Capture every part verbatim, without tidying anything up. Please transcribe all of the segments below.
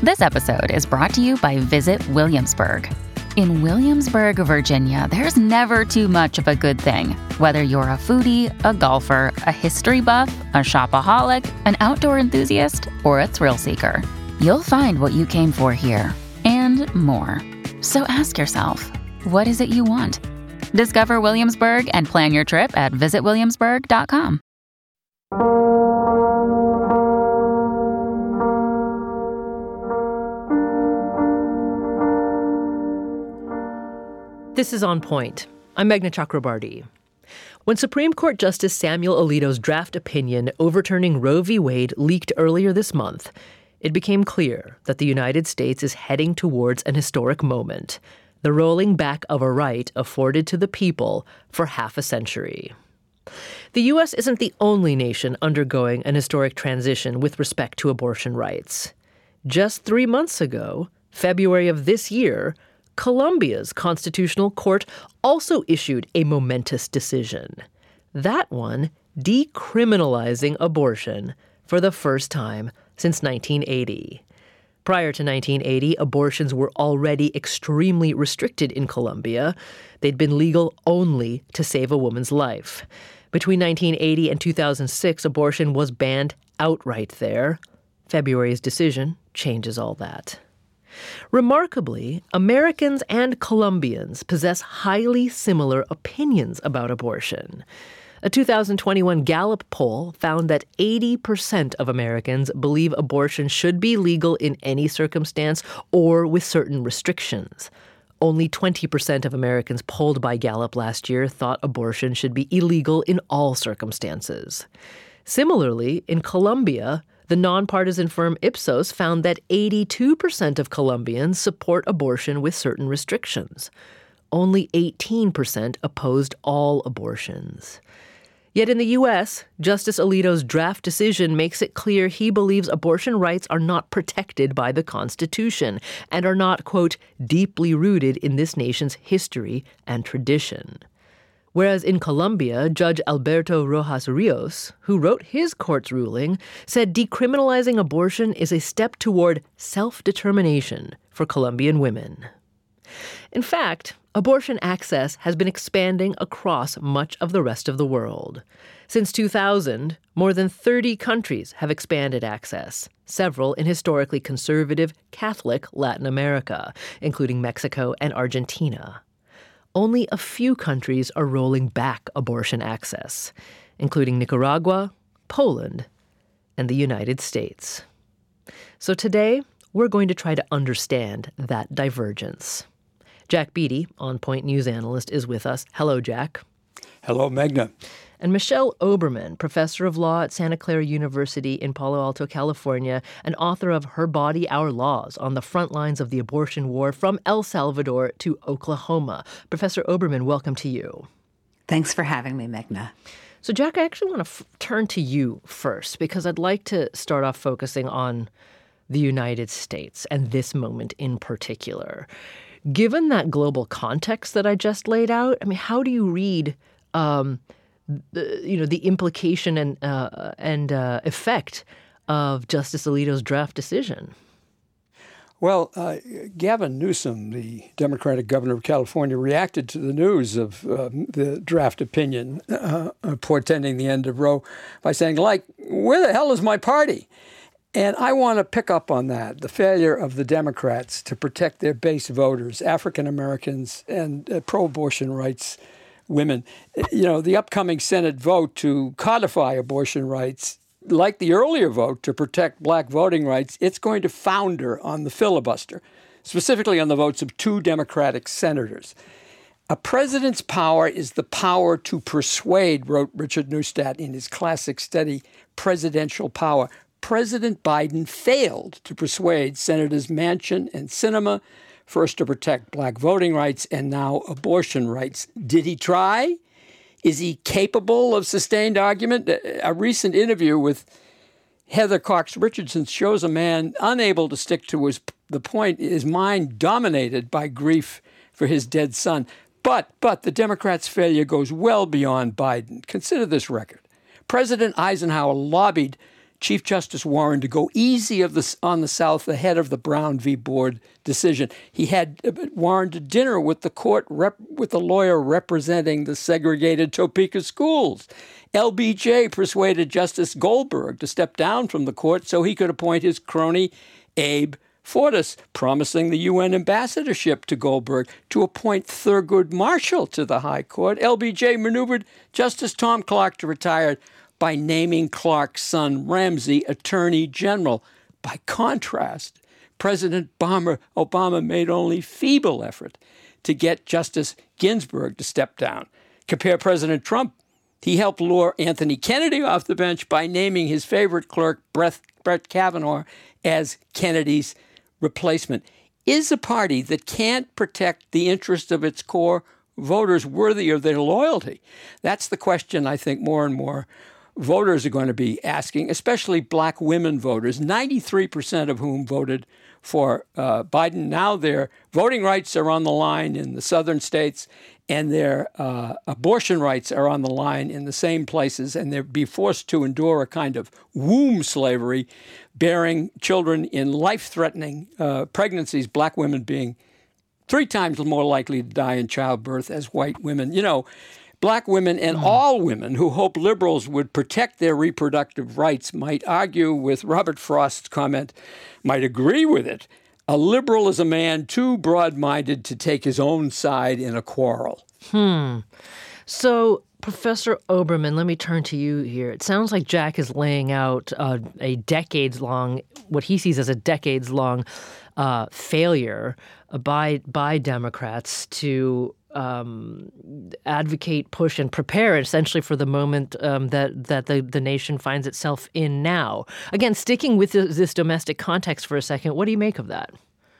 This episode is brought to you by Visit Williamsburg. In Williamsburg, Virginia, there's never too much of a good thing. Whether you're a foodie, a golfer, a history buff, a shopaholic, an outdoor enthusiast, or a thrill seeker, you'll find what you came for here and more. So ask yourself, what is it you want? Discover Williamsburg and plan your trip at visit williamsburg dot com. This is On Point. I'm Meghna Chakrabarty. When Supreme Court Justice Samuel Alito's draft opinion overturning Roe v. Wade leaked earlier this month, it became clear that the United States is heading towards an historic moment, the rolling back of a right afforded to the people for half a century. The U S isn't the only nation undergoing an historic transition with respect to abortion rights. Just three months ago, February of this year, Colombia's constitutional court also issued a momentous decision. That one decriminalizing abortion for the first time since nineteen eighty. Prior to nineteen eighty, abortions were already extremely restricted in Colombia. They'd been legal only to save a woman's life. Between nineteen eighty and two thousand six, abortion was banned outright there. February's decision changes all that. Remarkably, Americans and Colombians possess highly similar opinions about abortion. A two thousand twenty-one Gallup poll found that eighty percent of Americans believe abortion should be legal in any circumstance or with certain restrictions. Only twenty percent of Americans polled by Gallup last year thought abortion should be illegal in all circumstances. Similarly, in Colombia, the nonpartisan firm Ipsos found that eighty-two percent of Colombians support abortion with certain restrictions. Only eighteen percent opposed all abortions. Yet in the U S, Justice Alito's draft decision makes it clear he believes abortion rights are not protected by the Constitution and are not, quote, deeply rooted in this nation's history and tradition. Whereas in Colombia, Judge Alberto Rojas Rios, who wrote his court's ruling, said decriminalizing abortion is a step toward self-determination for Colombian women. In fact, abortion access has been expanding across much of the rest of the world. Since two thousand, more than thirty countries have expanded access, several in historically conservative Catholic Latin America, including Mexico and Argentina. Only a few countries are rolling back abortion access, including Nicaragua, Poland, and the United States. So today, we're going to try to understand that divergence. Jack Beatty, On Point news analyst, is with us. Hello, Jack. Hello, Meghna. And Michelle Oberman, professor of law at Santa Clara University in Palo Alto, California, and author of Her Body, Our Laws, on the front lines of the abortion war from El Salvador to Oklahoma. Professor Oberman, welcome to you. Thanks for having me, Meghna. So, Jack, I actually want to f- turn to you first, because I'd like to start off focusing on the United States and this moment in particular. Given that global context that I just laid out, I mean, how do you read um, the, you know, the implication and uh, and uh, effect of Justice Alito's draft decision? Well, uh, Gavin Newsom, the Democratic governor of California, reacted to the news of uh, the draft opinion uh, portending the end of Roe by saying, like, where the hell is my party? And I want to pick up on that, the failure of the Democrats to protect their base voters, African Americans and uh, pro-abortion rights women. You know, the upcoming Senate vote to codify abortion rights, like the earlier vote to protect black voting rights, it's going to founder on the filibuster, specifically on the votes of two Democratic senators. A president's power is the power to persuade, wrote Richard Neustadt in his classic study, Presidential Power. President Biden failed to persuade Senators Manchin and Sinema, first to protect black voting rights and now abortion rights. Did he try? Is he capable of sustained argument? A recent interview with Heather Cox Richardson shows a man unable to stick to his the point, his mind dominated by grief for his dead son. But, but the Democrats' failure goes well beyond Biden. Consider this record. President Eisenhower lobbied Chief Justice Warren to go easy of the, on the South ahead of the Brown v. Board decision. He had Warren to dinner with the court rep, with the lawyer representing the segregated Topeka schools. L B J persuaded Justice Goldberg to step down from the court so he could appoint his crony Abe Fortas, promising the U N ambassadorship to Goldberg to appoint Thurgood Marshall to the High Court. L B J maneuvered Justice Tom Clark to retire by naming Clark's son Ramsey Attorney General. By contrast, President Obama made only feeble effort to get Justice Ginsburg to step down. Compare President Trump. He helped lure Anthony Kennedy off the bench by naming his favorite clerk, Brett, Brett Kavanaugh, as Kennedy's replacement. Is a party that can't protect the interests of its core voters worthy of their loyalty? That's the question I think more and more voters are going to be asking, especially black women voters, ninety-three percent of whom voted for uh, Biden. Now their voting rights are on the line in the southern states, and their uh, abortion rights are on the line in the same places, and they'll be forced to endure a kind of womb slavery, bearing children in life-threatening uh, pregnancies, black women being three times more likely to die in childbirth as white women. You know, black women and mm. all women who hope liberals would protect their reproductive rights might argue with Robert Frost's comment, might agree with it. A liberal is a man too broad-minded to take his own side in a quarrel. Hmm. So, Professor Oberman, let me turn to you here. It sounds like Jack is laying out uh, a decades-long, what he sees as a decades-long uh, failure by by Democrats to um, advocate, push, and prepare essentially for the moment um, that that the, the nation finds itself in now. Again, sticking with this, this domestic context for a second, what do you make of that?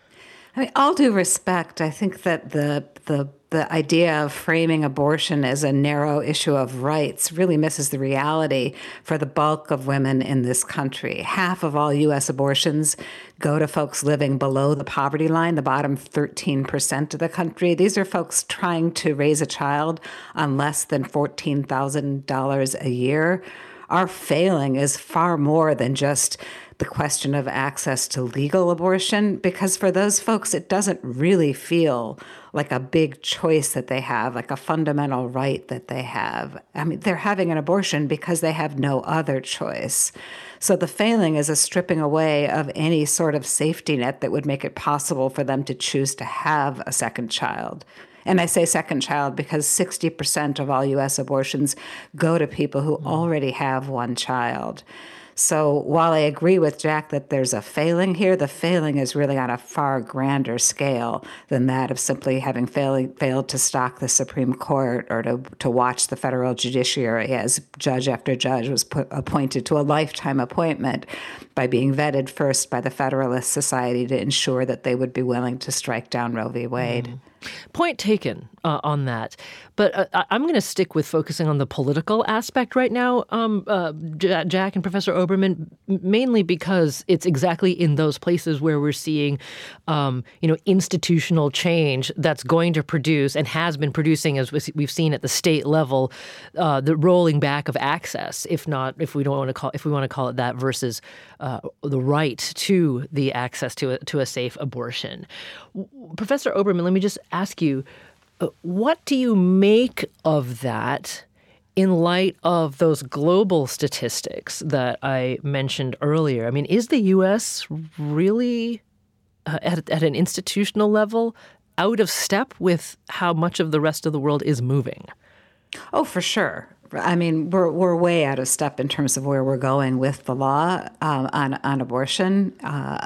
I mean, all due respect, I think that the the the idea of framing abortion as a narrow issue of rights really misses the reality for the bulk of women in this country. Half of all U S abortions go to folks living below the poverty line, the bottom thirteen percent of the country. These are folks trying to raise a child on less than fourteen thousand dollars a year. Our failing is far more than just the question of access to legal abortion, because for those folks, it doesn't really feel like a big choice that they have, like a fundamental right that they have. I mean, they're having an abortion because they have no other choice. So the failing is a stripping away of any sort of safety net that would make it possible for them to choose to have a second child. And I say second child because sixty percent of all U S abortions go to people who already have one child. So while I agree with Jack that there's a failing here, the failing is really on a far grander scale than that of simply having failed, failed to stock the Supreme Court or to, to watch the federal judiciary as judge after judge was put, appointed to a lifetime appointment by being vetted first by the Federalist Society to ensure that they would be willing to strike down Roe v. Wade. Mm. Point taken uh, on that. But uh, I'm going to stick with focusing on the political aspect right now, um, uh, J- Jack and Professor Oberman, mainly because it's exactly in those places where we're seeing, um, you know, institutional change that's going to produce and has been producing, as we've seen at the state level, uh, the rolling back of access, if not, if we don't want to call, if we want to call it that, versus uh, the right to the access to a, to a safe abortion. Professor Oberman, let me just ask you, uh, what do you make of that in light of those global statistics that I mentioned earlier? I mean, is the U S really uh, at, at an institutional level out of step with how much of the rest of the world is moving? Oh, for sure. I mean, we're we're way out of step in terms of where we're going with the law um, on on abortion. Uh,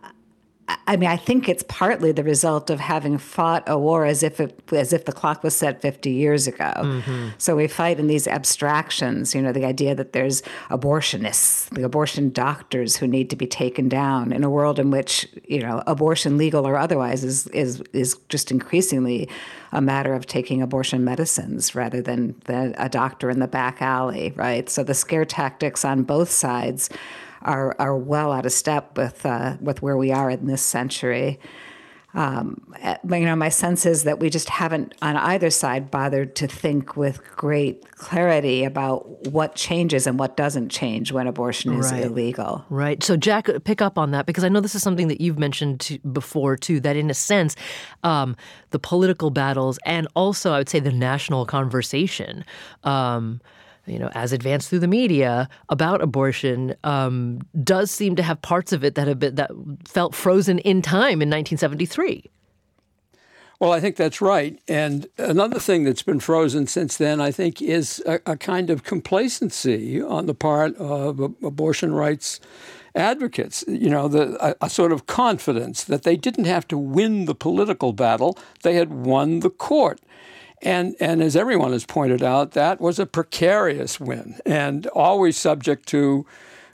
I mean, I think it's partly the result of having fought a war as if it, as if the clock was set fifty years ago. Mm-hmm. So we fight in these abstractions, you know, the idea that there's abortionists, the abortion doctors who need to be taken down in a world in which, you know, abortion, legal or otherwise, is is is just increasingly a matter of taking abortion medicines rather than, than a doctor in the back alley, right? So the scare tactics on both sides are are well out of step with uh, with where we are in this century. Um, you know, my sense is that we just haven't, on either side, bothered to think with great clarity about what changes and what doesn't change when abortion is right. illegal. Right. So, Jack, pick up on that, because I know this is something that you've mentioned to, before, too, that in a sense, um, the political battles and also, I would say, the national conversation, um, you know, as advanced through the media about abortion, um, does seem to have parts of it that have been, that felt frozen in time in nineteen seventy-three. Well, I think that's right. And another thing that's been frozen since then, I think, is a, a kind of complacency on the part of abortion rights advocates. You know, the, a, a sort of confidence that they didn't have to win the political battle. They had won the court. And and as everyone has pointed out, that was a precarious win and always subject to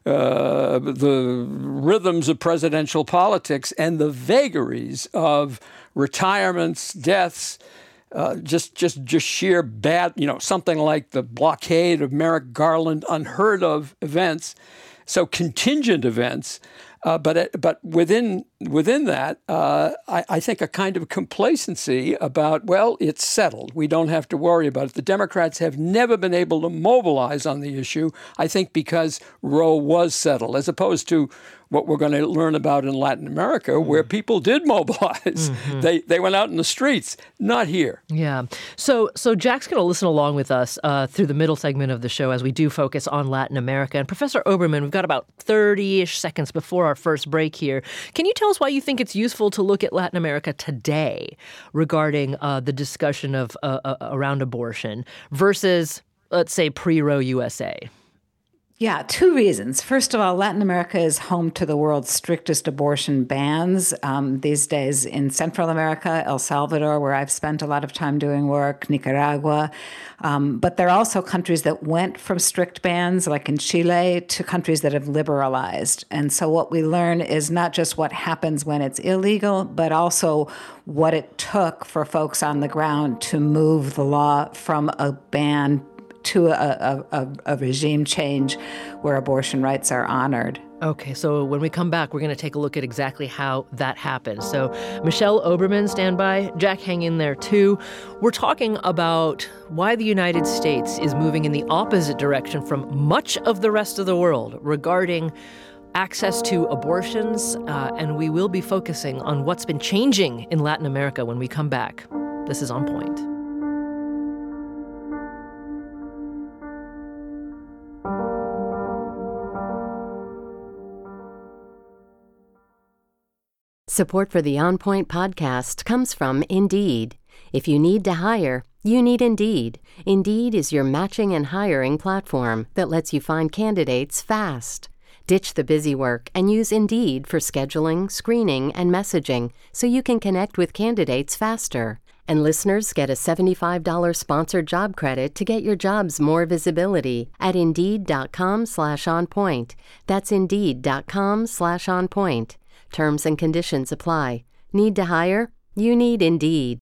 uh, the rhythms of presidential politics and the vagaries of retirements, deaths, uh, just just just sheer bad, you know, something like the blockade of Merrick Garland, unheard of events, so contingent events. Uh, but it, but within within that, uh, I, I think a kind of complacency about, well, it's settled. We don't have to worry about it. The Democrats have never been able to mobilize on the issue, I think, because Roe was settled, as opposed to what we're going to learn about in Latin America, mm. where people did mobilize. Mm-hmm. They they went out in the streets. Not here. Yeah. So so Jack's going to listen along with us uh, through the middle segment of the show as we do focus on Latin America. And Professor Oberman, we've got about thirty-ish seconds before our first break here. Can you tell us why you think it's useful to look at Latin America today regarding uh, the discussion of uh, uh, around abortion versus, let's say, pre-Roe U S A? Yeah, two reasons. First of all, Latin America is home to the world's strictest abortion bans um, these days. In Central America, El Salvador, where I've spent a lot of time doing work, Nicaragua. Um, but there are also countries that went from strict bans, like in Chile, to countries that have liberalized. And so what we learn is not just what happens when it's illegal, but also what it took for folks on the ground to move the law from a ban to a, a, a regime change where abortion rights are honored. Okay, so when we come back, we're going to take a look at exactly how that happens. So Michelle Oberman, stand by. Jack, hang in there too. We're talking about why the United States is moving in the opposite direction from much of the rest of the world regarding access to abortions, uh, and we will be focusing on what's been changing in Latin America when we come back. This is On Point. Support for the On Point podcast comes from Indeed. If you need to hire, you need Indeed. Indeed is your matching and hiring platform that lets you find candidates fast. Ditch the busy work and use Indeed for scheduling, screening, and messaging so you can connect with candidates faster. And listeners get a seventy-five dollars sponsored job credit to get your jobs more visibility at Indeed.com slash on point. That's Indeed.com slash on point. Terms and conditions apply. Need to hire? You need Indeed.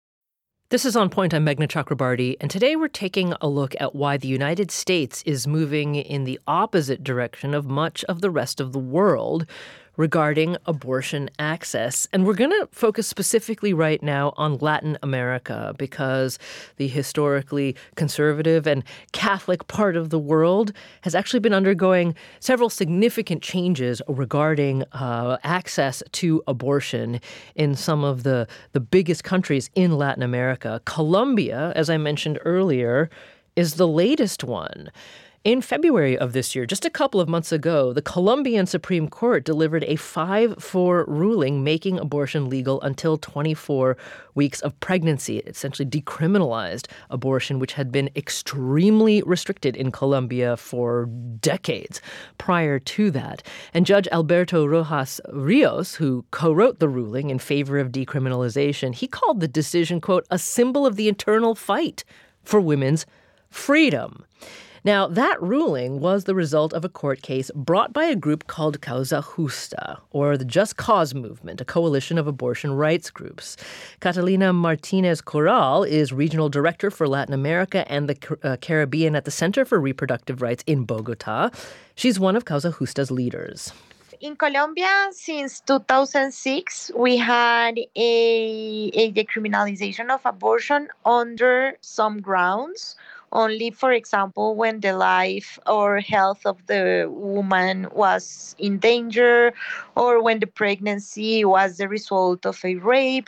This is On Point. I'm Meghna Chakrabarty, and today we're taking a look at why the United States is moving in the opposite direction of much of the rest of the world regarding abortion access. And we're going to focus specifically right now on Latin America because the historically conservative and Catholic part of the world has actually been undergoing several significant changes regarding uh, access to abortion in some of the, the biggest countries in Latin America. Colombia, as I mentioned earlier, is the latest one. In February of this year, just a couple of months ago, the Colombian Supreme Court delivered a five four ruling making abortion legal until twenty-four weeks of pregnancy. It essentially decriminalized abortion, which had been extremely restricted in Colombia for decades prior to that. And Judge Alberto Rojas Rios, who co-wrote the ruling in favor of decriminalization, he called the decision, quote, a symbol of the eternal fight for women's freedom. Now, that ruling was the result of a court case brought by a group called Causa Justa, or the Just Cause Movement, a coalition of abortion rights groups. Catalina Martinez Corral is regional director for Latin America and the uh, Caribbean at the Center for Reproductive Rights in Bogota. She's one of Causa Justa's leaders. in Colombia, since two thousand six, we had a, a decriminalization of abortion under some grounds. Only, for example, when the life or health of the woman was in danger, or when the pregnancy was the result of a rape,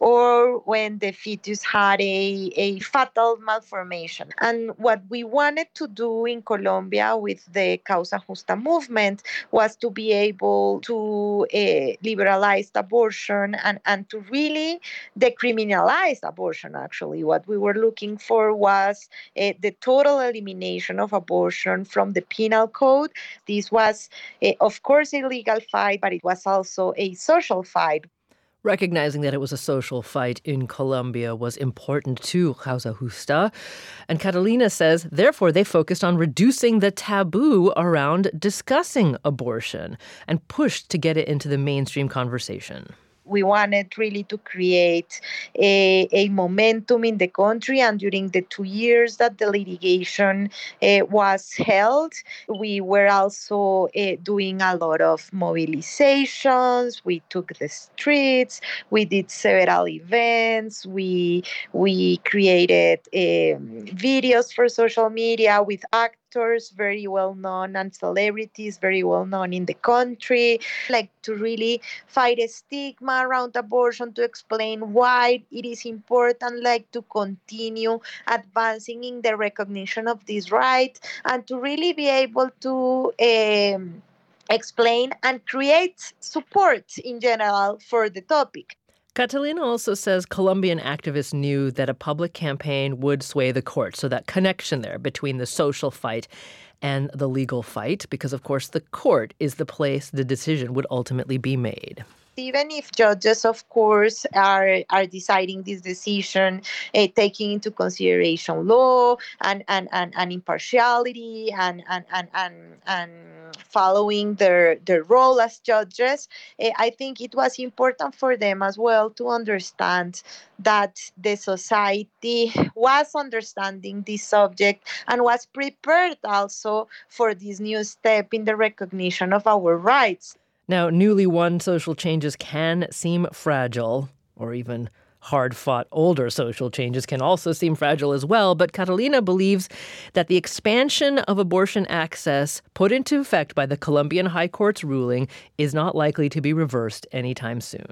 or when the fetus had a, a fatal malformation. And what we wanted to do in Colombia with the Causa Justa movement was to be able to uh, liberalize abortion and, and to really decriminalize abortion, actually. What we were looking for was uh, the total elimination of abortion from the penal code. This was, uh, of course, a legal fight, but it was also a social fight. Recognizing that it was a social fight in Colombia was important to Causa Justa. And Catalina says, therefore, they focused on reducing the taboo around discussing abortion and pushed to get it into the mainstream conversation. We wanted really to create a, a momentum in the country. And during the two years that the litigation uh, was held, we were also uh, doing a lot of mobilizations. We took the streets. We did several events. We, we created um, videos for social media with actors. Actors very well known and celebrities very well known in the country, like to really fight a stigma around abortion, to explain why it is important, like to continue advancing in the recognition of this right, and to really be able to um, explain and create support in general for the topic. Catalina also says Colombian activists knew that a public campaign would sway the court, so that connection there between the social fight and the legal fight, because, of course, the court is the place the decision would ultimately be made. Even if judges, of course, are are deciding this decision, uh, taking into consideration law and and, and, and impartiality and and and and, and following their their role as judges, uh, I think it was important for them as well to understand that the society was understanding this subject and was prepared also for this new step in the recognition of our rights. Now, newly won social changes can seem fragile, or even hard-fought older social changes can also seem fragile as well, but Catalina believes that the expansion of abortion access put into effect by the Colombian High Court's ruling is not likely to be reversed anytime soon.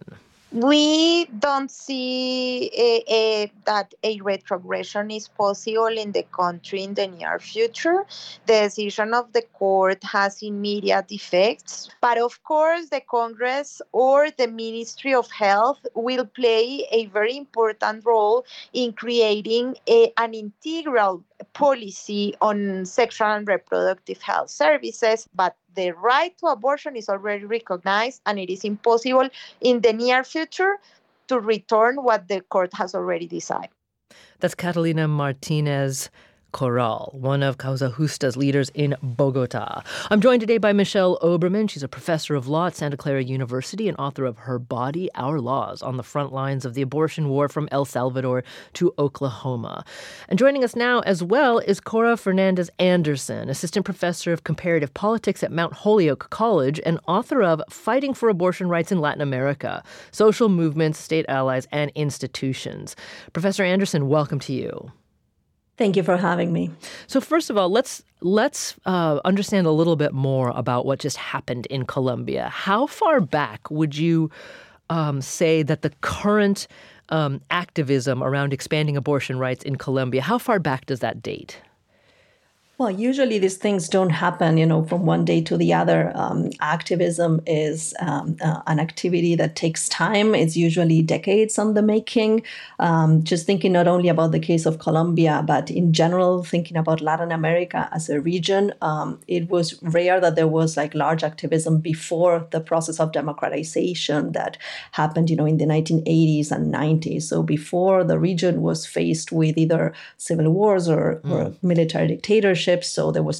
We don't see a, a, that a retrogression is possible in the country in the near future. The decision of the court has immediate effects, but of course the Congress or the Ministry of Health will play a very important role in creating a, an integral policy on sexual and reproductive health services, but the right to abortion is already recognized, and it is impossible in the near future to return what the court has already decided. That's Catalina Martinez Corral, one of Causa Justa's leaders in Bogota. I'm joined today by Michelle Oberman. She's a professor of law at Santa Clara University and author of Her Body, Our Laws, on the front lines of the abortion war from El Salvador to Oklahoma. And joining us now as well is Cora Fernandez Anderson, assistant professor of comparative politics at Mount Holyoke College and author of Fighting for Abortion Rights in Latin America, Social Movements, State Allies, and Institutions. Professor Anderson, welcome to you. Thank you for having me. So first of all, let's let's uh, understand a little bit more about what just happened in Colombia. How far back would you um, say that the current um, activism around expanding abortion rights in Colombia, how far back does that date? Well, usually these things don't happen, you know, from one day to the other. Um, activism is um, uh, an activity that takes time. It's usually decades on the making. Um, just thinking not only about the case of Colombia, but in general, thinking about Latin America as a region, um, it was rare that there was like large activism before the process of democratization that happened, you know, in the nineteen eighties and nineties. So before the region was faced with either civil wars or, mm. or military dictatorships, so there was no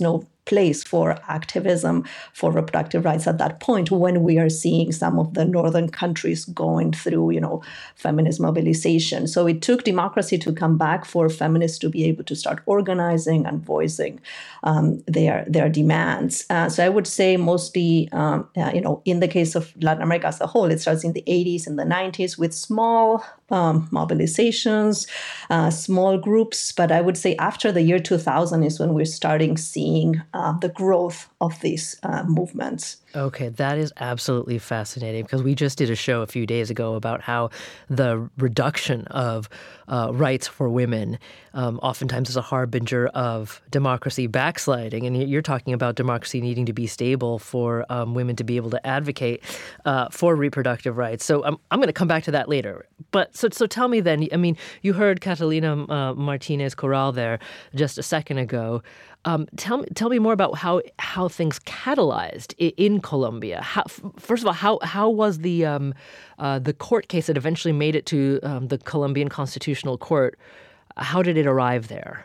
place for activism for reproductive rights at that point, when we are seeing some of the northern countries going through, you know, feminist mobilization. So it took democracy to come back for feminists to be able to start organizing and voicing um, their their demands. Uh, so I would say mostly, um, uh, you know, in the case of Latin America as a whole, it starts in the eighties and the nineties with small um, mobilizations, uh, small groups. But I would say after the year two thousand is when we're starting seeing uh, the growth of these uh, movements. Okay, that is absolutely fascinating, because we just did a show a few days ago about how the reduction of uh, rights for women um, oftentimes is a harbinger of democracy backsliding. And you're talking about democracy needing to be stable for um, women to be able to advocate uh, for reproductive rights. So I'm, I'm going to come back to that later. But so so tell me then, I mean, you heard Catalina uh, Martinez Corral there just a second ago. Um, tell me, tell me more about how how things catalyzed in Colombia. How, first of all, how how was the um, uh, the court case that eventually made it to um, the Colombian Constitutional Court? How did it arrive there?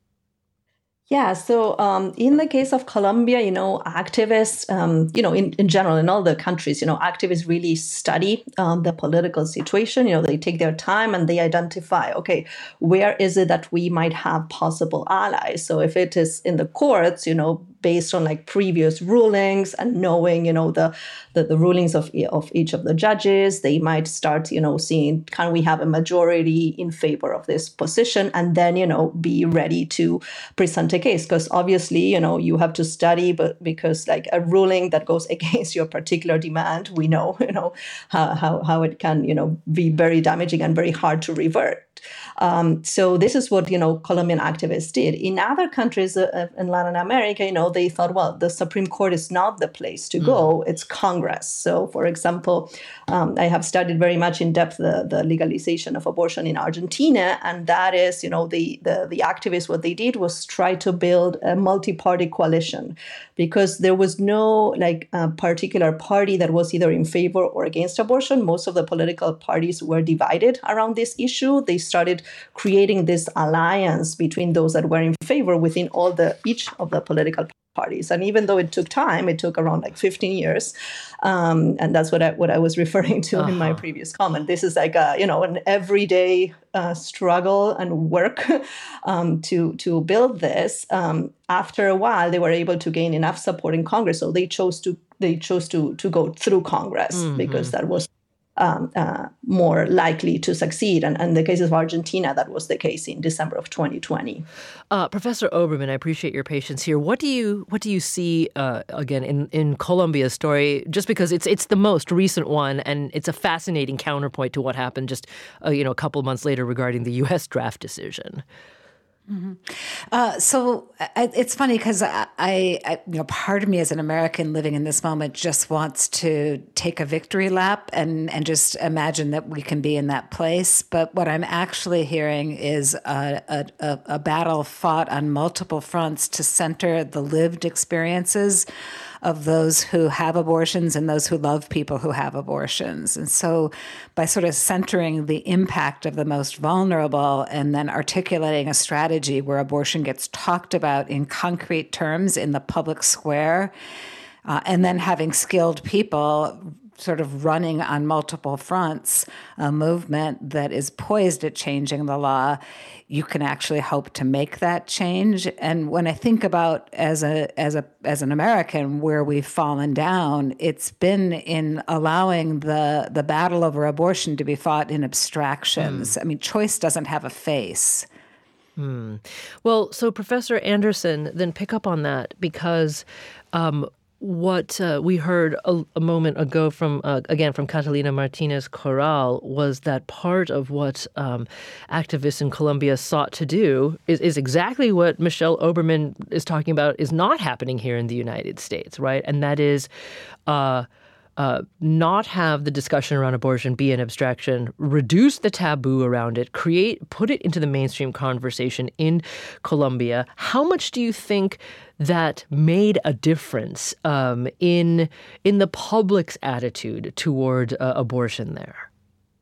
Yeah, so um, in the case of Colombia, you know, activists, um, you know, in, in general, in all the countries, you know, activists really study um, the political situation. You know, they take their time and they identify, okay, where is it that we might have possible allies? So if it is in the courts, you know, based on like previous rulings and knowing, you know, the, the, the rulings of, of each of the judges, they might start, you know, seeing, can we have a majority in favor of this position? And then, you know, be ready to present a case. Because obviously, you know, you have to study, but because like a ruling that goes against your particular demand, we know, you know, how, how, how it can, you know, be very damaging and very hard to revert. Um, so this is what, you know, Colombian activists did. In other countries uh, in Latin America, you know, they thought, well, the Supreme Court is not the place to go. Mm. It's Congress. So, for example, um, I have studied very much in depth the, the legalization of abortion in Argentina. And that is, you know, the, the, the activists, what they did was try to build a multi-party coalition, because there was no like uh, particular party that was either in favor or against abortion. Most of the political parties were divided around this issue. They started creating this alliance between those that were in favor within all the each of the political parties. And even though it took time, it took around like fifteen years. Um, and that's what I, what I was referring to uh-huh. in my previous comment. This is like a, you know, an everyday uh, struggle and work um, to, to build this. Um, after a while, they were able to gain enough support in Congress. So they chose to, they chose to, to go through Congress mm-hmm. because that was Um, uh, more likely to succeed. And in the case of Argentina, that was the case in December of twenty twenty. Uh, Professor Oberman, I appreciate your patience here. What do you what do you see, uh, again, in, in Colombia's story, just because it's it's the most recent one, and it's a fascinating counterpoint to what happened just uh, you know, a couple of months later regarding the U S draft decision? Mm-hmm. Uh, so I, it's funny because I, I, you know, part of me as an American living in this moment just wants to take a victory lap and, and just imagine that we can be in that place. But what I'm actually hearing is a, a, a battle fought on multiple fronts to center the lived experiences of those who have abortions and those who love people who have abortions. And so by sort of centering the impact of the most vulnerable and then articulating a strategy where abortion gets talked about in concrete terms in the public square, uh, and then having skilled people sort of running on multiple fronts, a movement that is poised at changing the law, you can actually hope to make that change. And when I think about as a as a as an American where we've fallen down, it's been in allowing the the battle over abortion to be fought in abstractions. Mm. I mean, choice doesn't have a face. Hmm. Well, so Professor Anderson, then pick up on that, because um, what uh, we heard a, a moment ago from, uh, again, from Catalina Martinez Corral was that part of what um, activists in Colombia sought to do is, is exactly what Michelle Oberman is talking about is not happening here in the United States, right? And that is uh, uh, not have the discussion around abortion be an abstraction, reduce the taboo around it, create, put it into the mainstream conversation in Colombia. How much do you think that made a difference um, in in the public's attitude toward uh, abortion there?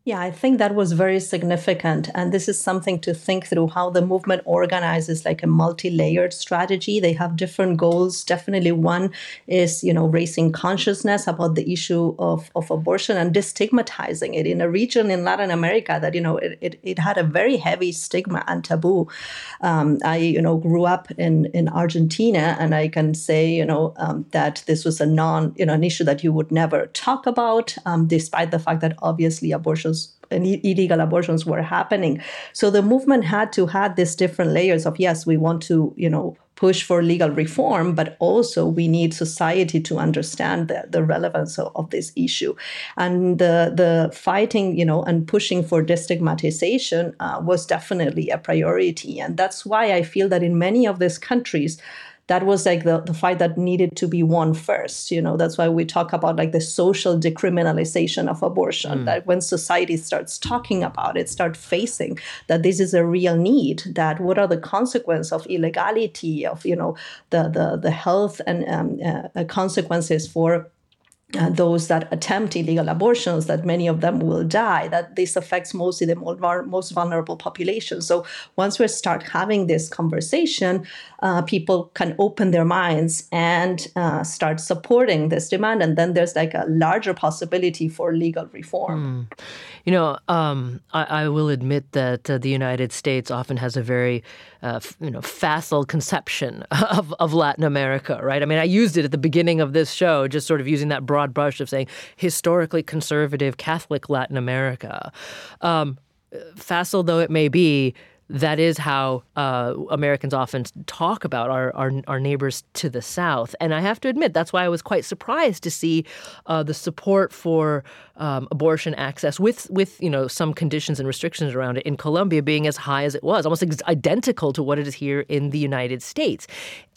Yeah, I think that was very significant. And this is something to think through how the movement organizes like a multi-layered strategy. They have different goals. Definitely one is, you know, raising consciousness about the issue of, of abortion and destigmatizing it in a region in Latin America that, you know, it, it, it had a very heavy stigma and taboo. Um, I, you know, grew up in, in Argentina, and I can say, you know, um, that this was a non, you know, an issue that you would never talk about, um, despite the fact that obviously abortions and illegal abortions were happening. So the movement had to have these different layers of, yes, we want to, you know, push for legal reform, but also we need society to understand the, the relevance of, of this issue. And the, the fighting, you know, and pushing for destigmatization uh, was definitely a priority. And that's why I feel that in many of these countries, that was like the, the fight that needed to be won first. You know, that's why we talk about like the social decriminalization of abortion, mm. that when society starts talking about it, start facing that this is a real need, that what are the consequences of illegality, of, you know, the, the, the health and um, uh, consequences for Uh, those that attempt illegal abortions, that many of them will die, that this affects mostly the most vulnerable population. So once we start having this conversation, uh, people can open their minds and uh, start supporting this demand. And then there's like a larger possibility for legal reform. Mm. You know, um, I, I will admit that uh, the United States often has a very, uh, f- you know, facile conception of, of Latin America, right? I mean, I used it at the beginning of this show, just sort of using that broad brush of saying historically conservative Catholic Latin America. Um, facile though it may be, that is how uh, Americans often talk about our, our our neighbors to the south. And I have to admit, that's why I was quite surprised to see uh, the support for um, abortion access with, with, you know, some conditions and restrictions around it in Colombia being as high as it was, almost identical to what it is here in the United States.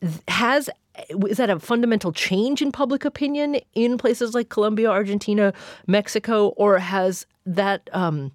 Has Is that a fundamental change in public opinion in places like Colombia, Argentina, Mexico, or has that um,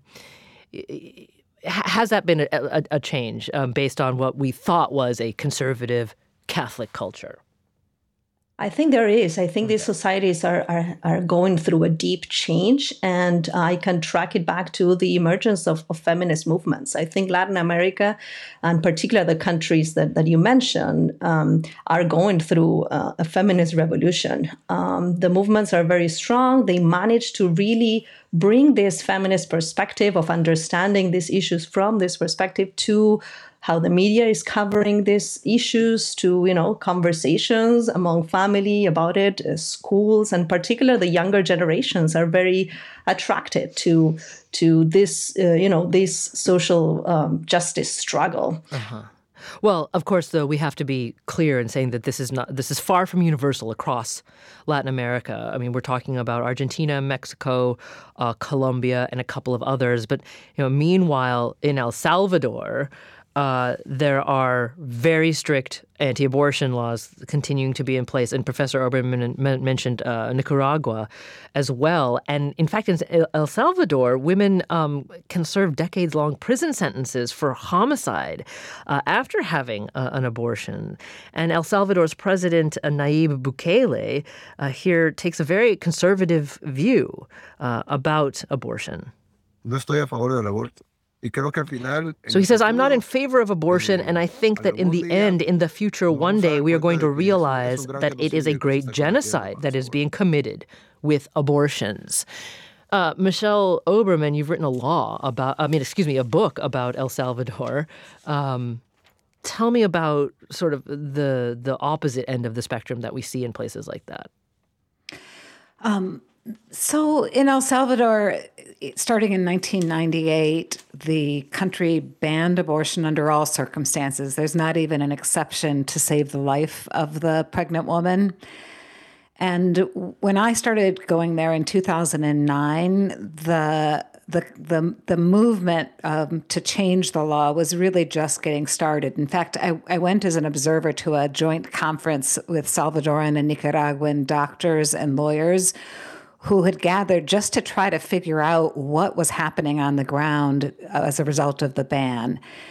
has that been a, a, a change um, based on what we thought was a conservative Catholic culture? I think there is. I think these societies are, are, are going through a deep change, and I can track it back to the emergence of, of feminist movements. I think Latin America, and particularly the countries that, that you mentioned, um, are going through uh, a feminist revolution. Um, the movements are very strong. They manage to really bring this feminist perspective of understanding these issues from this perspective to how the media is covering these issues, to, you know, conversations among family about it, uh, schools, and particularly the younger generations are very attracted to to this, uh, you know, this social um, justice struggle. Uh-huh. Well, of course, though, we have to be clear in saying that this is not this is far from universal across Latin America. I mean, we're talking about Argentina, Mexico, uh, Colombia, and a couple of others. But, you know, meanwhile, in El Salvador, Uh, there are very strict anti-abortion laws continuing to be in place. And Professor Oberman mentioned uh, Nicaragua as well. And in fact, in El Salvador, women um, can serve decades-long prison sentences for homicide uh, after having uh, an abortion. And El Salvador's president, uh, Nayib Bukele, uh, here takes a very conservative view uh, about abortion. No estoy a favor del aborto. So he says, I'm not in favor of abortion, and I think that in the end, in the future, one day, we are going to realize that it is a great genocide that is being committed with abortions. Uh, Michelle Oberman, you've written a law about, I mean, excuse me, a book about El Salvador. Um, tell me about sort of the the opposite end of the spectrum that we see in places like that. Um, so in El Salvador, starting in nineteen ninety-eight, the country banned abortion under all circumstances. There's not even an exception to save the life of the pregnant woman. And when I started going there in two thousand nine, the the the, the movement um, to change the law was really just getting started. In fact, I, I went as an observer to a joint conference with Salvadoran and Nicaraguan doctors and lawyers who had gathered just to try to figure out what was happening on the ground as a result of the ban.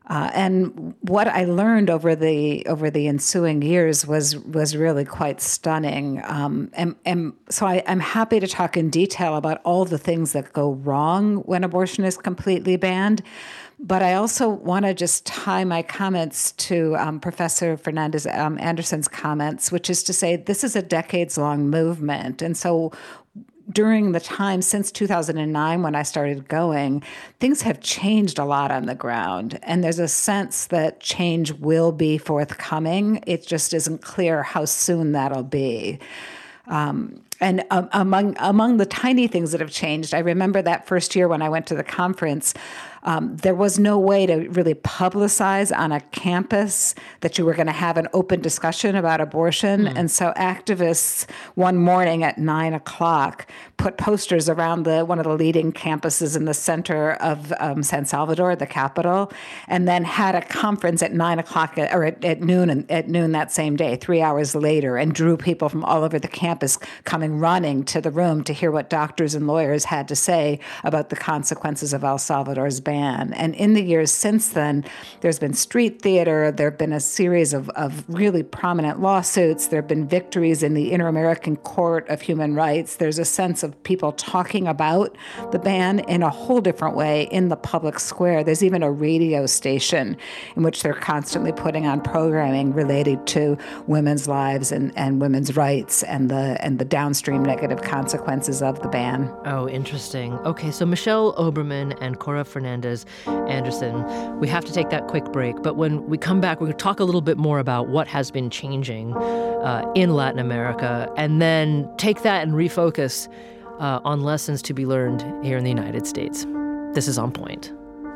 Uh, and what I learned over the over the ensuing years was was really quite stunning. Um, and, and so I, I'm happy to talk in detail about all the things that go wrong when abortion is completely banned. But I also want to just tie my comments to um, Professor Fernandez um, Anderson's comments, which is to say this is a decades-long movement. And so during the time since two thousand nine when I started going, things have changed a lot on the ground. And there's a sense that change will be forthcoming. It just isn't clear how soon that'll be. Um, and um, among among the tiny things that have changed, I remember that first year when I went to the conference, um, there was no way to really publicize on a campus that you were going to have an open discussion about abortion. Mm. And so activists one morning at nine o'clock put posters around the one of the leading campuses in the center of um, San Salvador, the capital, and then had a conference at nine o'clock at, or at, at noon and at noon that same day, three hours later, and drew people from all over the campus coming running to the room to hear what doctors and lawyers had to say about the consequences of El Salvador's ban. And in the years since then, there's been street theater, there have been a series of, of really prominent lawsuits, there have been victories in the Inter-American Court of Human Rights. There's a sense of people talking about the ban in a whole different way in the public square. There's even a radio station in which they're constantly putting on programming related to women's lives and, and women's rights and the and the downstream negative consequences of the ban. Oh, interesting. Okay, so Michelle Oberman and Cora Fernandez Anderson, we have to take that quick break, but when we come back, we're going to talk a little bit more about what has been changing uh, in Latin America, and then take that and refocus uh, on lessons to be learned here in the United States. This is On Point.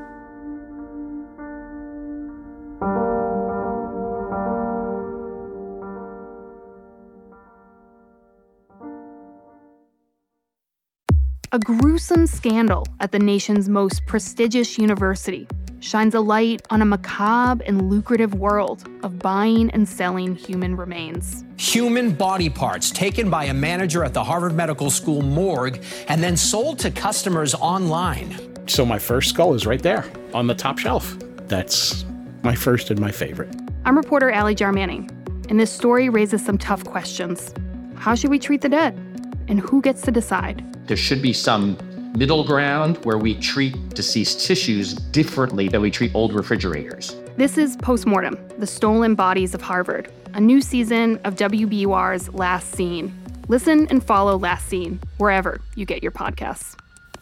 A gruesome scandal at the nation's most prestigious university shines a light on a macabre and lucrative world of buying and selling human remains. Human body parts taken by a manager at the Harvard Medical School morgue and then sold to customers online. So my first skull is right there on the top shelf. That's my first and my favorite. I'm reporter Allie Jarmanning, and this story raises some tough questions. How should we treat the dead? And who gets to decide? There should be some middle ground where we treat deceased tissues differently than we treat old refrigerators. This is Postmortem, The Stolen Bodies of Harvard, a new season of W B U R's Last Seen. Listen and follow Last Seen wherever you get your podcasts.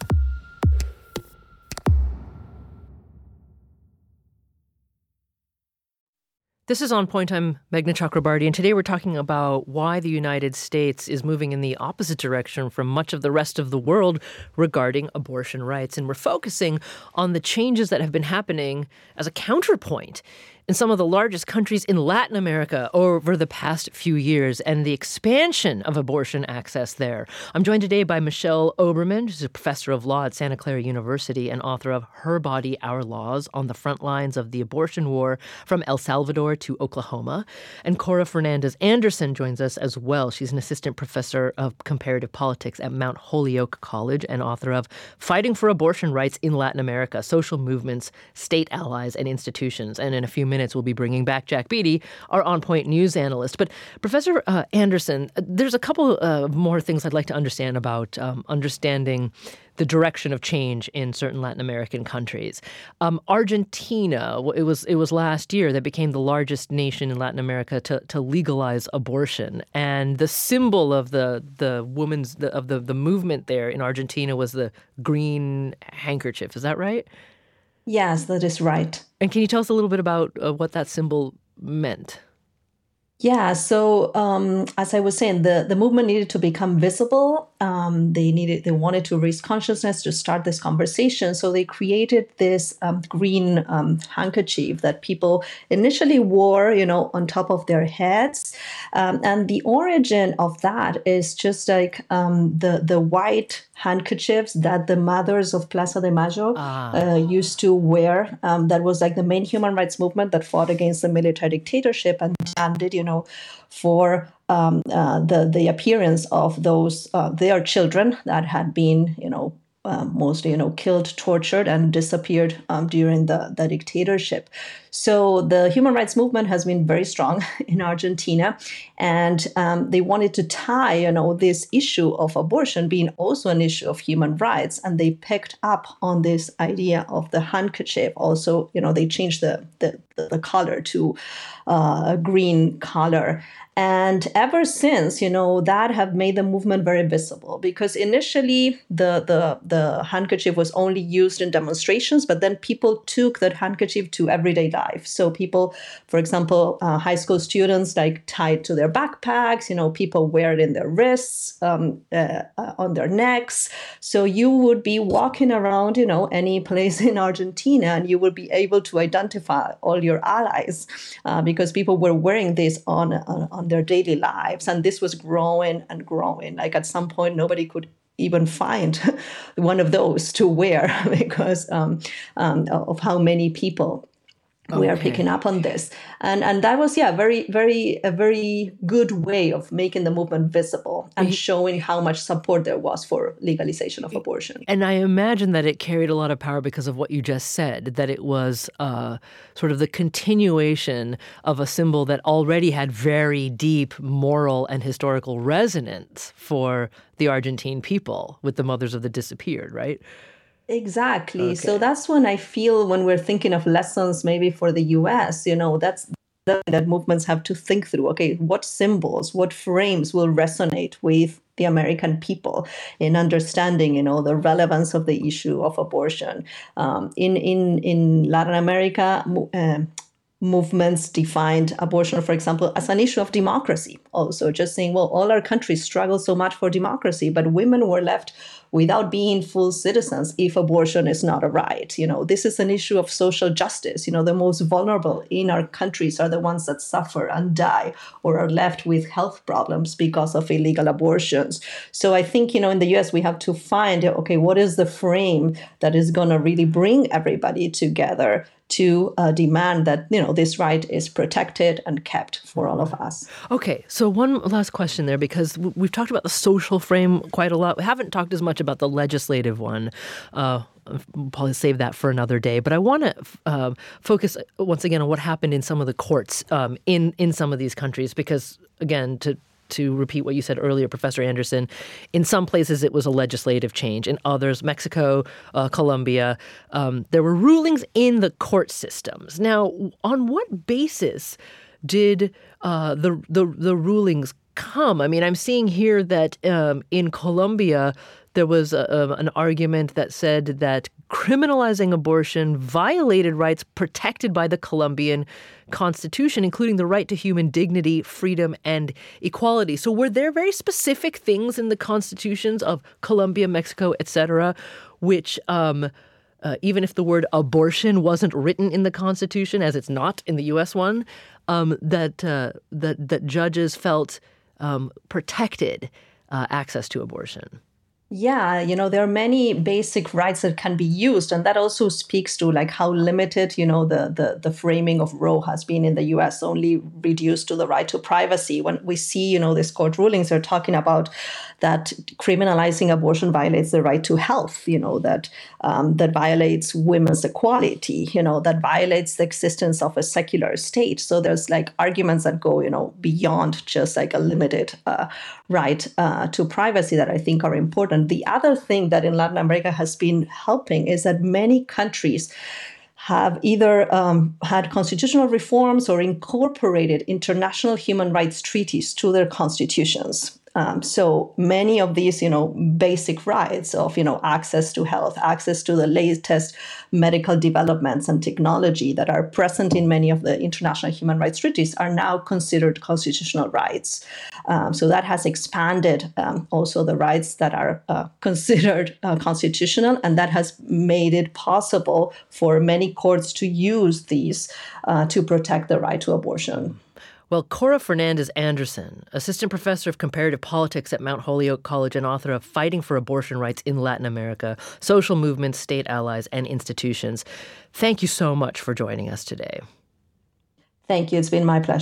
This is On Point. I'm Meghna Chakrabarty, and today we're talking about why the United States is moving in the opposite direction from much of the rest of the world regarding abortion rights. And we're focusing on the changes that have been happening as a counterpoint in some of the largest countries in Latin America over the past few years and the expansion of abortion access there. I'm joined today by Michelle Oberman, who's a professor of law at Santa Clara University and author of Her Body, Our Laws, on the front lines of the abortion war from El Salvador to Oklahoma. And Cora Fernandez Anderson joins us as well. She's an assistant professor of comparative politics at Mount Holyoke College and author of Fighting for Abortion Rights in Latin America, Social Movements, State Allies, and Institutions. And in a few minutes, we'll be bringing back Jack Beatty, our On Point news analyst. But Professor uh, Anderson, there's a couple uh, more things I'd like to understand about um, understanding the direction of change in certain Latin American countries. Um, Argentina, it was it was last year that became the largest nation in Latin America to, to legalize abortion, and the symbol of the the woman's the, of the the movement there in Argentina was the green handkerchief. Is that right? Yes, that is right. And can you tell us a little bit about uh, what that symbol meant? Yeah, so um, as I was saying, the, the movement needed to become visible. Um, they needed, they wanted to raise consciousness to start this conversation. So they created this um, green um, handkerchief that people initially wore, you know, on top of their heads. Um, and the origin of that is just like um, the the white handkerchiefs that the mothers of Plaza de Mayo ah. uh, used to wear. Um, that was like the main human rights movement that fought against the military dictatorship and demanded, you know, for um, uh, the the appearance of those uh, their children that had been, you know, um, mostly, you know, killed, tortured, and disappeared um, during the, the dictatorship. So the human rights movement has been very strong in Argentina, and um, they wanted to tie, you know, this issue of abortion being also an issue of human rights, and they picked up on this idea of the handkerchief. Also, you know, they changed the the, the color to uh, a green color. And ever since, you know, that have made the movement very visible, because initially the, the, the handkerchief was only used in demonstrations, but then people took that handkerchief to everyday life. So people, for example, uh, high school students, like tied to their backpacks, you know, people wear it in their wrists, um, uh, uh, on their necks. So you would be walking around, you know, any place in Argentina, and you would be able to identify all your allies uh, because people were wearing this on, on, on their daily lives. And this was growing and growing. Like at some point, nobody could even find one of those to wear because um, um, of how many people we are picking up on this. And and that was, yeah, very, very, a very good way of making the movement visible and showing how much support there was for legalization of abortion. And I imagine that it carried a lot of power because of what you just said, that it was uh, sort of the continuation of a symbol that already had very deep moral and historical resonance for the Argentine people with the Mothers of the Disappeared, right? Exactly. Okay. So that's when I feel when we're thinking of lessons maybe for the U S, you know, that's the, that movements have to think through. Okay, what symbols, what frames will resonate with the American people in understanding, you know, the relevance of the issue of abortion. Um, in, in, in Latin America, uh, movements defined abortion, for example, as an issue of democracy. Also, just saying, well, all our countries struggle so much for democracy, but women were left without being full citizens if abortion is not a right. You know, this is an issue of social justice. You know, the most vulnerable in our countries are the ones that suffer and die or are left with health problems because of illegal abortions. So I think, you know, in the U S, we have to find, okay, what is the frame that is going to really bring everybody together to uh, demand that, you know, this right is protected and kept for all of us. Okay, so one last question there, because we've talked about the social frame quite a lot. We haven't talked as much about the legislative one. Uh, we'll probably save that for another day. But I want to uh, focus once again on what happened in some of the courts um, in, in some of these countries, because, again, to To repeat what you said earlier, Professor Anderson, in some places it was a legislative change. In others, Mexico, uh, Colombia, um, there were rulings in the court systems. Now, on what basis did uh, the, the the rulings come? I mean, I'm seeing here that um, in Colombia, there was a, a, an argument that said that criminalizing abortion violated rights protected by the Colombian Constitution, including the right to human dignity, freedom, and equality. So were there very specific things in the constitutions of Colombia, Mexico, et cetera, which um, uh, even if the word abortion wasn't written in the Constitution, as it's not in the U S one, um, that, uh, that, that judges felt um, protected uh, access to abortion? Yeah, you know, there are many basic rights that can be used. And that also speaks to like how limited, you know, the, the, the framing of Roe has been in the U S, only reduced to the right to privacy. When we see, you know, these court rulings are talking about that criminalizing abortion violates the right to health, you know, that um, that violates women's equality, you know, that violates the existence of a secular state. So there's like arguments that go, you know, beyond just like a limited uh, right uh, to privacy that I think are important. The other thing that in Latin America has been helping is that many countries have either um, had constitutional reforms or incorporated international human rights treaties to their constitutions. Um, so many of these, you know, basic rights of, you know, access to health, access to the latest medical developments and technology that are present in many of the international human rights treaties are now considered constitutional rights. Um, so that has expanded um, also the rights that are uh, considered uh, constitutional, and that has made it possible for many courts to use these uh, to protect the right to abortion. Well, Cora Fernandez Anderson, assistant professor of comparative politics at Mount Holyoke College and author of Fighting for Abortion Rights in Latin America, Social Movements, State Allies, and Institutions. Thank you so much for joining us today. Thank you. It's been my pleasure.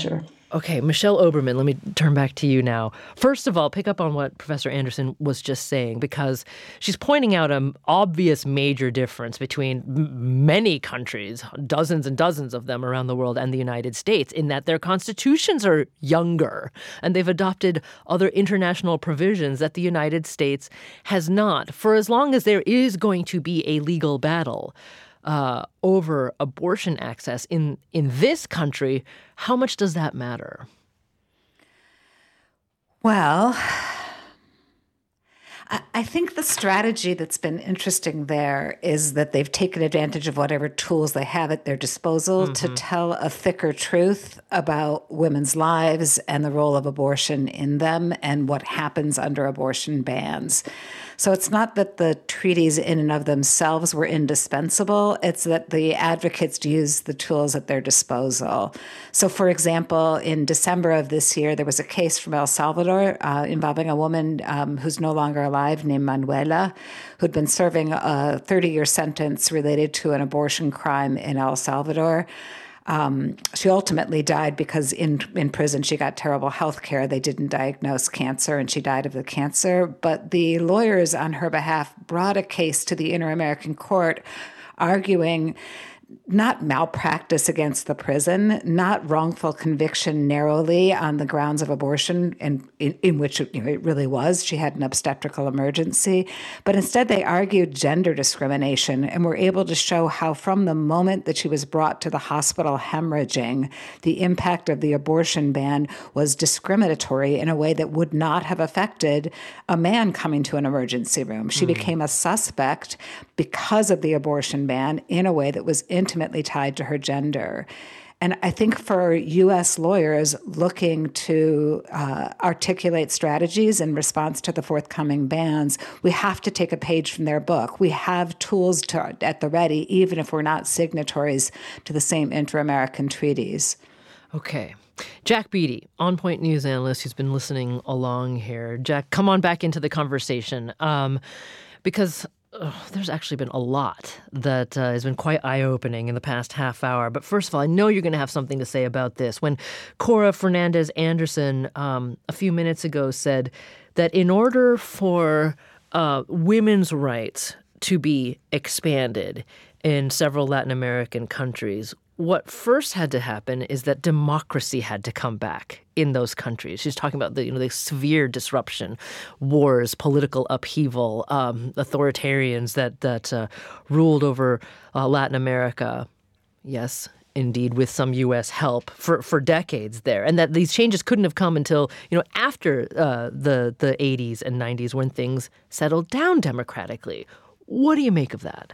Okay, Michelle Oberman, let me turn back to you now. First of all, pick up on what Professor Anderson was just saying, because she's pointing out an obvious major difference between m- many countries, dozens and dozens of them around the world, and the United States, in that their constitutions are younger, and they've adopted other international provisions that the United States has not. For as long as there is going to be a legal battle Uh, over abortion access in, in this country, how much does that matter? Well, I, I think the strategy that's been interesting there is that they've taken advantage of whatever tools they have at their disposal mm-hmm. to tell a thicker truth about women's lives and the role of abortion in them and what happens under abortion bans. So it's not that the treaties in and of themselves were indispensable. It's that the advocates used the tools at their disposal. So, for example, in December of this year, there was a case from El Salvador uh, involving a woman um, who's no longer alive named Manuela, who'd been serving a thirty-year sentence related to an abortion crime in El Salvador. Um, she ultimately died because in in prison she got terrible health care. They didn't diagnose cancer, and she died of the cancer. But the lawyers on her behalf brought a case to the Inter-American Court arguing not malpractice against the prison, not wrongful conviction narrowly on the grounds of abortion, and in, in which you know, it really was. She had an obstetrical emergency. But instead, they argued gender discrimination and were able to show how from the moment that she was brought to the hospital hemorrhaging, the impact of the abortion ban was discriminatory in a way that would not have affected a man coming to an emergency room. She mm. became a suspect because of the abortion ban in a way that was intimately tied to her gender. And I think for U S lawyers looking to uh, articulate strategies in response to the forthcoming bans, we have to take a page from their book. We have tools to, at the ready, even if we're not signatories to the same inter-American treaties. Okay. Jack Beatty, On Point news analyst who's been listening along here. Jack, come on back into the conversation um, because Uh, there's actually been a lot that uh, has been quite eye-opening in the past half hour. But first of all, I know you're going to have something to say about this. When Cora Fernandez Anderson um, a few minutes ago said that in order for uh, women's rights to be expanded in several Latin American countries, what first had to happen is that democracy had to come back in those countries. She's talking about the you know the severe disruption, wars, political upheaval, um, authoritarians that that uh, ruled over uh, Latin America. Yes, indeed, with some U S help for, for decades there, and that these changes couldn't have come until you know after uh, the the eighties and nineties when things settled down democratically. What do you make of that?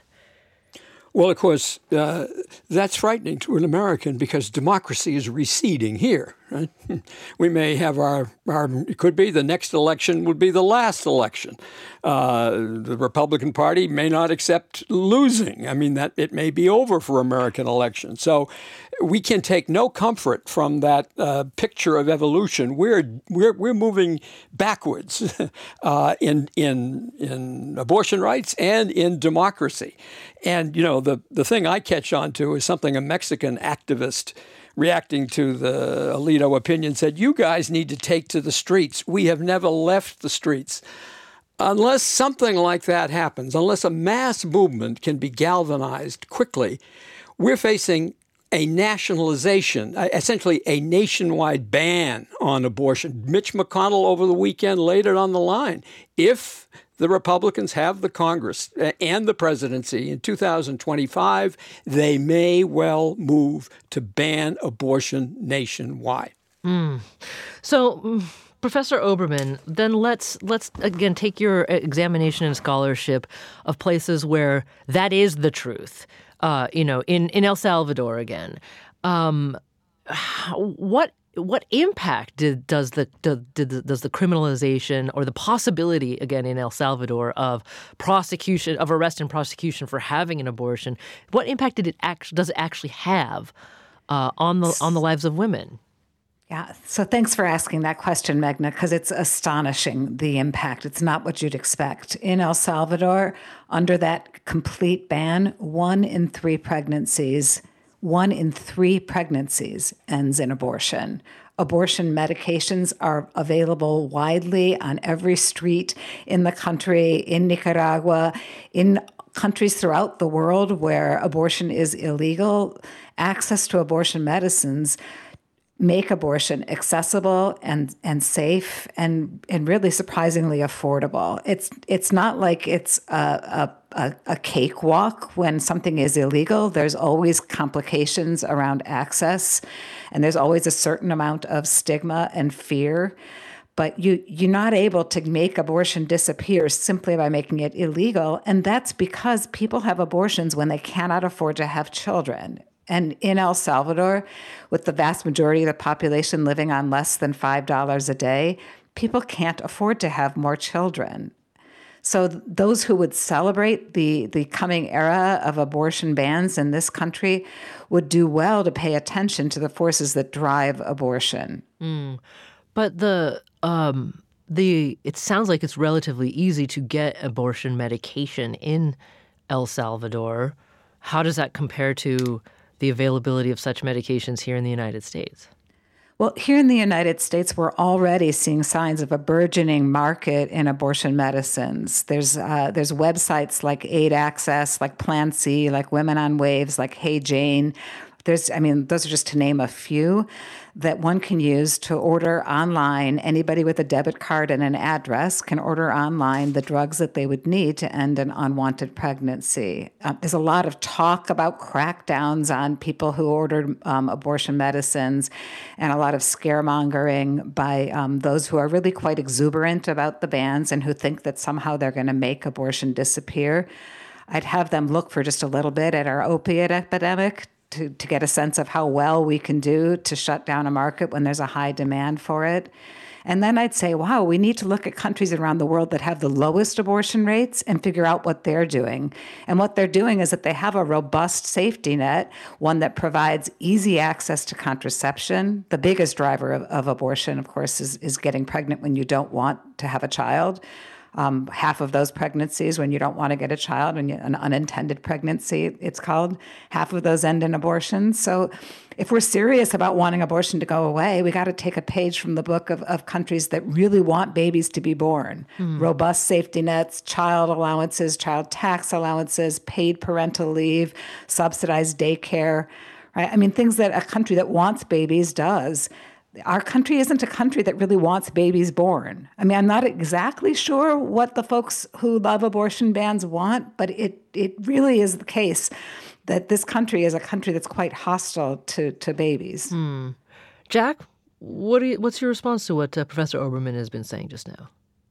Well, of course, uh, that's frightening to an American because democracy is receding here. Right? We may have our, our, it could be the next election would be the last election. Uh, the Republican Party may not accept losing. I mean, that it may be over for American elections. So we can take no comfort from that uh, picture of evolution. We're we're we're moving backwards uh, in in in abortion rights and in democracy. And you know, the the thing I catch on to is something a Mexican activist reacting to the Alito opinion said, "You guys need to take to the streets. We have never left the streets." Unless something like that happens, unless a mass movement can be galvanized quickly, we're facing a nationalization, essentially a nationwide ban on abortion. Mitch McConnell over the weekend laid it on the line. If the Republicans have the Congress and the presidency in two thousand twenty-five, they may well move to ban abortion nationwide. Mm. So, Professor Oberman, then let's let's again take your examination and scholarship of places where that is the truth. Uh, you know, in, in El Salvador again, um, what what impact did does the did, did, does the criminalization or the possibility again in El Salvador of prosecution of arrest and prosecution for having an abortion? What impact did it actually does it actually have uh, on the on the lives of women? Yeah. So thanks for asking that question, Meghna, because it's astonishing, the impact. It's not what you'd expect. In El Salvador, under that complete ban, one in three pregnancies, one in three pregnancies ends in abortion. Abortion medications are available widely on every street in the country, in Nicaragua, in countries throughout the world where abortion is illegal. Access to abortion medicines make abortion accessible and, and safe and, and really surprisingly affordable. It's it's not like it's a, a, a cakewalk when something is illegal. There's always complications around access, and there's always a certain amount of stigma and fear. But you, you're not able to make abortion disappear simply by making it illegal, and that's because people have abortions when they cannot afford to have children. And in El Salvador, with the vast majority of the population living on less than five dollars a day, people can't afford to have more children. So th- those who would celebrate the, the coming era of abortion bans in this country would do well to pay attention to the forces that drive abortion. Mm. But the um, the it sounds like it's relatively easy to get abortion medication in El Salvador. How does that compare to the availability of such medications here in the United States? Well, here in the United States, we're already seeing signs of a burgeoning market in abortion medicines. There's uh, there's websites like Aid Access, like Plan C, like Women on Waves, like Hey Jane. There's, I mean, those are just to name a few that one can use to order online. Anybody with a debit card and an address can order online the drugs that they would need to end an unwanted pregnancy. Uh, there's a lot of talk about crackdowns on people who ordered um, abortion medicines, and a lot of scaremongering by um, those who are really quite exuberant about the bans and who think that somehow they're going to make abortion disappear. I'd have them look for just a little bit at our opiate epidemic To, to get a sense of how well we can do to shut down a market when there's a high demand for it. And then I'd say, wow, we need to look at countries around the world that have the lowest abortion rates and figure out what they're doing. And what they're doing is that they have a robust safety net, one that provides easy access to contraception. The biggest driver of, of abortion, of course, is, is getting pregnant when you don't want to have a child. Um, half of those pregnancies, when you don't want to get a child, when you, an unintended pregnancy, it's called, half of those end in abortion. So if we're serious about wanting abortion to go away, we got to take a page from the book of, of countries that really want babies to be born. Mm. Robust safety nets, child allowances, child tax allowances, paid parental leave, subsidized daycare, right? I mean, things that a country that wants babies does. Our country isn't a country that really wants babies born. I mean, I'm not exactly sure what the folks who love abortion bans want, but it it really is the case that this country is a country that's quite hostile to, to babies. Hmm. Jack, what do you, what's your response to what uh, Professor Oberman has been saying just now?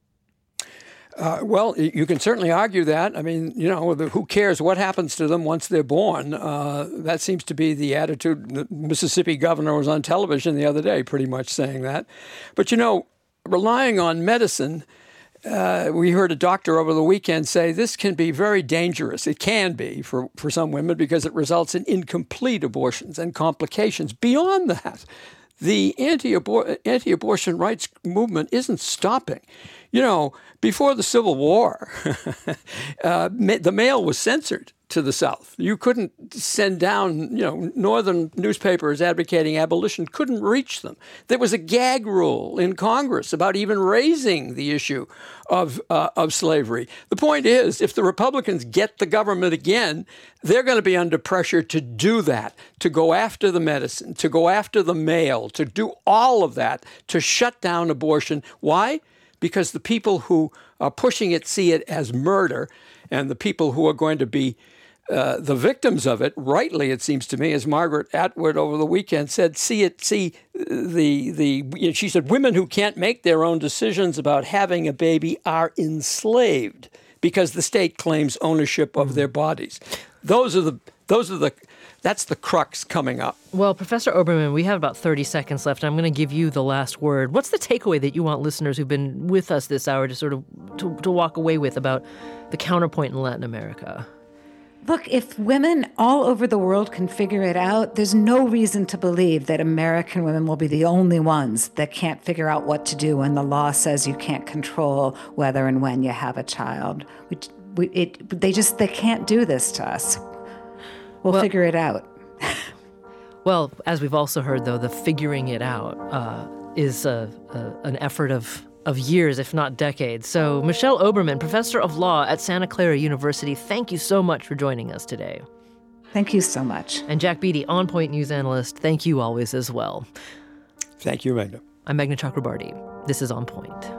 Uh, well, you can certainly argue that. I mean, you know, the, who cares what happens to them once they're born? Uh, that seems to be the attitude. The Mississippi governor was on television the other day pretty much saying that. But, you know, relying on medicine, uh, we heard a doctor over the weekend say this can be very dangerous. It can be for, for some women because it results in incomplete abortions and complications. Beyond that, the anti-abor- anti-abortion rights movement isn't stopping. You know, before the Civil War, uh, ma- the mail was censored to the South. You couldn't send down, you know, northern newspapers advocating abolition couldn't reach them. There was a gag rule in Congress about even raising the issue of uh, of slavery. The point is, if the Republicans get the government again, they're going to be under pressure to do that, to go after the medicine, to go after the mail, to do all of that, to shut down abortion. Why? Because the people who are pushing it see it as murder, and the people who are going to be uh, the victims of it, rightly, it seems to me, as Margaret Atwood over the weekend said, see it, see the, the, she said, women who can't make their own decisions about having a baby are enslaved because the state claims ownership of their bodies. Those are the, those are the, that's the crux coming up. Well, Professor Oberman, we have about thirty seconds left. I'm going to give you the last word. What's the takeaway that you want listeners who've been with us this hour to sort of to, to walk away with about the counterpoint in Latin America? Look, if women all over the world can figure it out, there's no reason to believe that American women will be the only ones that can't figure out what to do when the law says you can't control whether and when you have a child. We, we, it, they just, they can't do this to us. We'll, well figure it out. Well, as we've also heard, though, the figuring it out uh, is a, a, an effort of, of years, if not decades. So Michelle Oberman, professor of law at Santa Clara University, thank you so much for joining us today. Thank you so much. And Jack Beatty, On Point news analyst, thank you always as well. Thank you, Meghna. I'm Meghna Chakrabarty. This is On Point.